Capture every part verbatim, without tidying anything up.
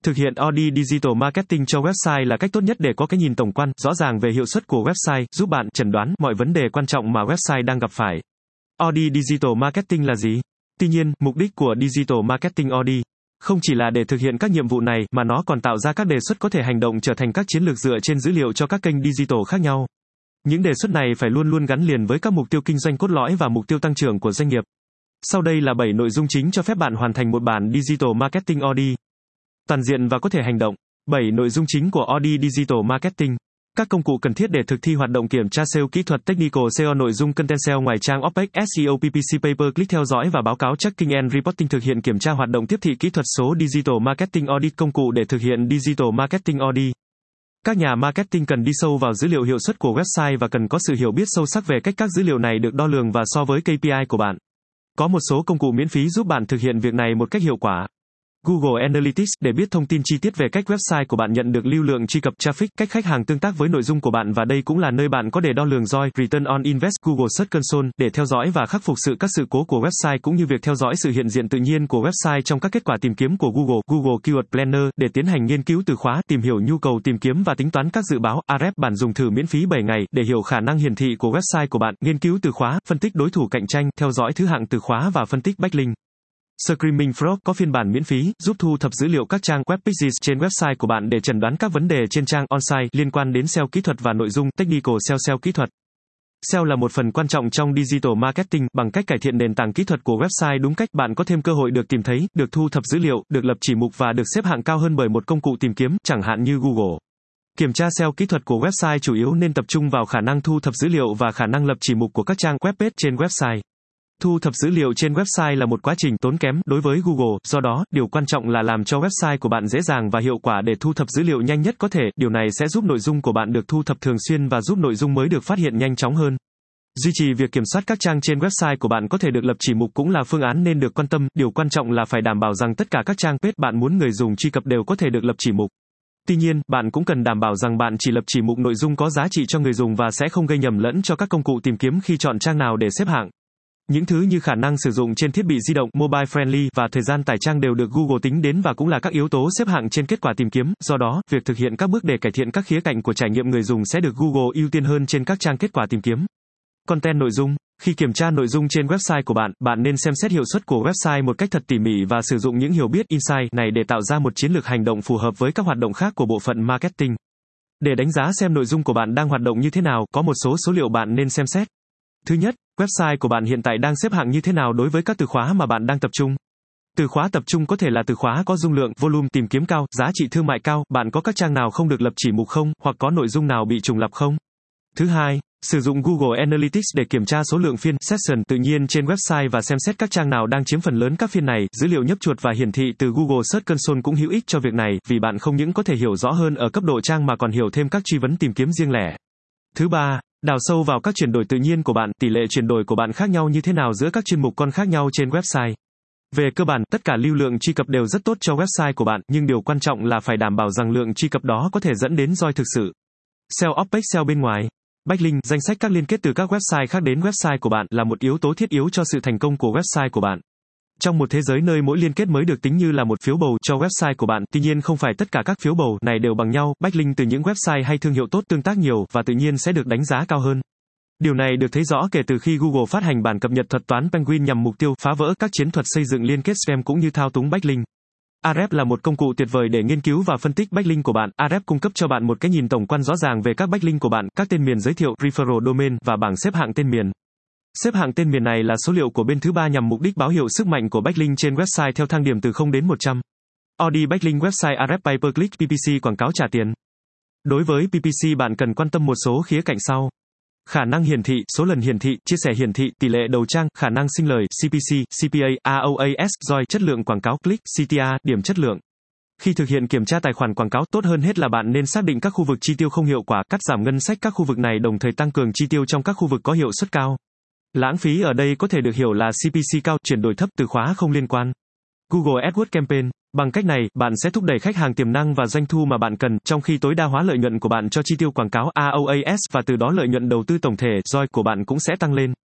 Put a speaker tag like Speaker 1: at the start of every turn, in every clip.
Speaker 1: Thực hiện Audi Digital Marketing cho website là cách tốt nhất để có cái nhìn tổng quan, rõ ràng về hiệu suất của website, giúp bạn chẩn đoán mọi vấn đề quan trọng mà website đang gặp phải. Audi Digital Marketing là gì? Tuy nhiên, mục đích của Digital Marketing Audi không chỉ là để thực hiện các nhiệm vụ này, mà nó còn tạo ra các đề xuất có thể hành động trở thành các chiến lược dựa trên dữ liệu cho các kênh digital khác nhau. Những đề xuất này phải luôn luôn gắn liền với các mục tiêu kinh doanh cốt lõi và mục tiêu tăng trưởng của doanh nghiệp. Sau đây là bảy nội dung chính cho phép bạn hoàn thành một bản Digital Marketing Audi toàn diện và có thể hành động. bảy Nội dung chính của Audi Digital Marketing. Các công cụ cần thiết để thực thi hoạt động kiểm tra ét e o kỹ thuật Technical ét e o nội dung Content ét e o ngoài trang o pê e xê, ét e o pê pê xê Pay Per Click theo dõi và báo cáo Tracking and Reporting thực hiện kiểm tra hoạt động tiếp thị kỹ thuật số Digital Marketing Audit công cụ để thực hiện Digital Marketing Audit. Các nhà marketing cần đi sâu vào dữ liệu hiệu suất của website và cần có sự hiểu biết sâu sắc về cách các dữ liệu này được đo lường và so với ca pê i của bạn. Có một số công cụ miễn phí giúp bạn thực hiện việc này một cách hiệu quả. Google Analytics để biết thông tin chi tiết về cách website của bạn nhận được lưu lượng truy cập traffic, cách khách hàng tương tác với nội dung của bạn và đây cũng là nơi bạn có để đo lường rờ o i, Return on Invest. Google Search Console để theo dõi và khắc phục sự các sự cố của website cũng như việc theo dõi sự hiện diện tự nhiên của website trong các kết quả tìm kiếm của Google. Google Keyword Planner để tiến hành nghiên cứu từ khóa, tìm hiểu nhu cầu tìm kiếm và tính toán các dự báo. Ahrefs bản dùng thử miễn phí bảy ngày để hiểu khả năng hiển thị của website của bạn, nghiên cứu từ khóa, phân tích đối thủ cạnh tranh, theo dõi thứ hạng từ khóa và phân tích backlink. Screaming Frog có phiên bản miễn phí, giúp thu thập dữ liệu các trang web pages trên website của bạn để chẩn đoán các vấn đề trên trang on-site liên quan đến ét e o kỹ thuật và nội dung. Technical ét e o ét e o kỹ thuật. ét e o là một phần quan trọng trong digital marketing, bằng cách cải thiện nền tảng kỹ thuật của website đúng cách, bạn có thêm cơ hội được tìm thấy, được thu thập dữ liệu, được lập chỉ mục và được xếp hạng cao hơn bởi một công cụ tìm kiếm, chẳng hạn như Google. Kiểm tra ét e o kỹ thuật của website chủ yếu nên tập trung vào khả năng thu thập dữ liệu và khả năng lập chỉ mục của các trang web page trên website. Thu thập dữ liệu trên website là một quá trình tốn kém đối với Google, do đó, điều quan trọng là làm cho website của bạn dễ dàng và hiệu quả để thu thập dữ liệu nhanh nhất có thể. Điều này sẽ giúp nội dung của bạn được thu thập thường xuyên và giúp nội dung mới được phát hiện nhanh chóng hơn. Duy trì việc kiểm soát các trang trên website của bạn có thể được lập chỉ mục cũng là phương án nên được quan tâm. Điều quan trọng là phải đảm bảo rằng tất cả các trang page bạn muốn người dùng truy cập đều có thể được lập chỉ mục. Tuy nhiên, bạn cũng cần đảm bảo rằng bạn chỉ lập chỉ mục nội dung có giá trị cho người dùng và sẽ không gây nhầm lẫn cho các công cụ tìm kiếm khi chọn trang nào để xếp hạng. Những thứ như khả năng sử dụng trên thiết bị di động, mobile friendly và thời gian tải trang đều được Google tính đến và cũng là các yếu tố xếp hạng trên kết quả tìm kiếm. Do đó, việc thực hiện các bước để cải thiện các khía cạnh của trải nghiệm người dùng sẽ được Google ưu tiên hơn trên các trang kết quả tìm kiếm. Content nội dung. Khi kiểm tra nội dung trên website của bạn, bạn nên xem xét hiệu suất của website một cách thật tỉ mỉ và sử dụng những hiểu biết insight này để tạo ra một chiến lược hành động phù hợp với các hoạt động khác của bộ phận marketing. Để đánh giá xem nội dung của bạn đang hoạt động như thế nào, có một số số liệu bạn nên xem xét. Thứ nhất, website của bạn hiện tại đang xếp hạng như thế nào đối với các từ khóa mà bạn đang tập trung. Từ khóa tập trung có thể là từ khóa có dung lượng, volume tìm kiếm cao, giá trị thương mại cao, bạn có các trang nào không được lập chỉ mục không, hoặc có nội dung nào bị trùng lặp không. Thứ hai, sử dụng Google Analytics để kiểm tra số lượng phiên, session tự nhiên trên website và xem xét các trang nào đang chiếm phần lớn các phiên này. Dữ liệu nhấp chuột và hiển thị từ Google Search Console cũng hữu ích cho việc này, vì bạn không những có thể hiểu rõ hơn ở cấp độ trang mà còn hiểu thêm các truy vấn tìm kiếm riêng lẻ. Thứ ba, đào sâu vào các chuyển đổi tự nhiên của bạn, tỷ lệ chuyển đổi của bạn khác nhau như thế nào giữa các chuyên mục con khác nhau trên website. Về cơ bản, tất cả lưu lượng truy cập đều rất tốt cho website của bạn, nhưng điều quan trọng là phải đảm bảo rằng lượng truy cập đó có thể dẫn đến rờ o i thực sự. ét e o off-page ét e o bên ngoài. Backlink, danh sách các liên kết từ các website khác đến website của bạn là một yếu tố thiết yếu cho sự thành công của website của bạn. Trong một thế giới nơi mỗi liên kết mới được tính như là một phiếu bầu cho website của bạn, tuy nhiên không phải tất cả các phiếu bầu này đều bằng nhau. Backlink từ những website hay thương hiệu tốt tương tác nhiều và tự nhiên sẽ được đánh giá cao hơn. Điều này được thấy rõ kể từ khi Google phát hành bản cập nhật thuật toán Penguin nhằm mục tiêu phá vỡ các chiến thuật xây dựng liên kết spam cũng như thao túng backlink. Ahrefs là một công cụ tuyệt vời để nghiên cứu và phân tích backlink của bạn. Ahrefs cung cấp cho bạn một cái nhìn tổng quan rõ ràng về các backlink của bạn, các tên miền giới thiệu, referral domain và bảng xếp hạng tên miền. Xếp hạng tên miền này là số liệu của bên thứ ba nhằm mục đích báo hiệu sức mạnh của backlink trên website theo thang điểm từ không đến một trăm. Audi Backlink Website Ahrefs Pay Per Click pê pê xê quảng cáo trả tiền. Đối với pê pê xê bạn cần quan tâm một số khía cạnh sau. Khả năng hiển thị, số lần hiển thị, chia sẻ hiển thị, tỷ lệ đầu trang, khả năng sinh lời, xê pê xê, xê pê a, rờ o a ét, rờ o i, chất lượng quảng cáo, click, xê tê a, điểm chất lượng. Khi thực hiện kiểm tra tài khoản quảng cáo, tốt hơn hết là bạn nên xác định các khu vực chi tiêu không hiệu quả, cắt giảm ngân sách các khu vực này đồng thời tăng cường chi tiêu trong các khu vực có hiệu suất cao. Lãng phí ở đây có thể được hiểu là xê pê xê cao, chuyển đổi thấp, từ khóa không liên quan. Google AdWords Campaign. Bằng cách này, bạn sẽ thúc đẩy khách hàng tiềm năng và doanh thu mà bạn cần, trong khi tối đa hóa lợi nhuận của bạn cho chi tiêu quảng cáo rờ o a ét và từ đó lợi nhuận đầu tư tổng thể rờ o i của bạn cũng sẽ tăng lên.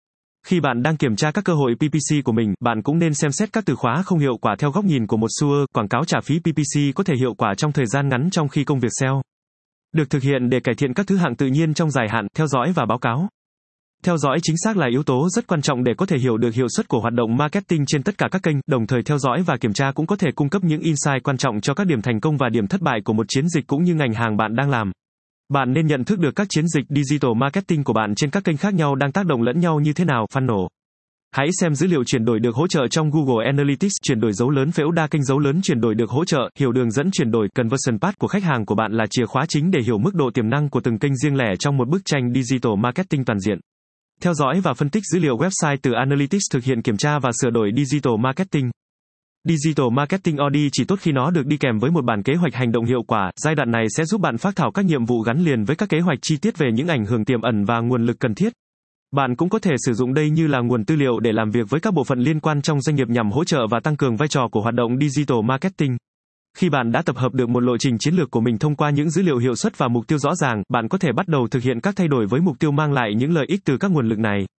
Speaker 1: Khi bạn đang kiểm tra các cơ hội pê pê xê của mình, bạn cũng nên xem xét các từ khóa không hiệu quả theo góc nhìn của một ét e o. Quảng cáo trả phí pê pê xê có thể hiệu quả trong thời gian ngắn, trong khi công việc ét e o được thực hiện để cải thiện các thứ hạng tự nhiên trong dài hạn. Theo dõi và báo cáo. Theo dõi chính xác là yếu tố rất quan trọng để có thể hiểu được hiệu suất của hoạt động marketing trên tất cả các kênh, đồng thời theo dõi và kiểm tra cũng có thể cung cấp những insight quan trọng cho các điểm thành công và điểm thất bại của một chiến dịch cũng như ngành hàng bạn đang làm. Bạn nên nhận thức được các chiến dịch digital marketing của bạn trên các kênh khác nhau đang tác động lẫn nhau như thế nào. Funnel. Hãy xem dữ liệu chuyển đổi được hỗ trợ trong Google Analytics, chuyển đổi dấu lớn phễu đa kênh dấu lớn chuyển đổi được hỗ trợ, hiểu đường dẫn chuyển đổi, conversion path của khách hàng của bạn là chìa khóa chính để hiểu mức độ tiềm năng của từng kênh riêng lẻ trong một bức tranh digital marketing toàn diện. Theo dõi và phân tích dữ liệu website từ Analytics, thực hiện kiểm tra và sửa đổi digital marketing. Digital marketing audit chỉ tốt khi nó được đi kèm với một bản kế hoạch hành động hiệu quả. Giai đoạn này sẽ giúp bạn phác thảo các nhiệm vụ gắn liền với các kế hoạch chi tiết về những ảnh hưởng tiềm ẩn và nguồn lực cần thiết. Bạn cũng có thể sử dụng đây như là nguồn tư liệu để làm việc với các bộ phận liên quan trong doanh nghiệp nhằm hỗ trợ và tăng cường vai trò của hoạt động digital marketing. Khi bạn đã tập hợp được một lộ trình chiến lược của mình thông qua những dữ liệu hiệu suất và mục tiêu rõ ràng, bạn có thể bắt đầu thực hiện các thay đổi với mục tiêu mang lại những lợi ích từ các nguồn lực này.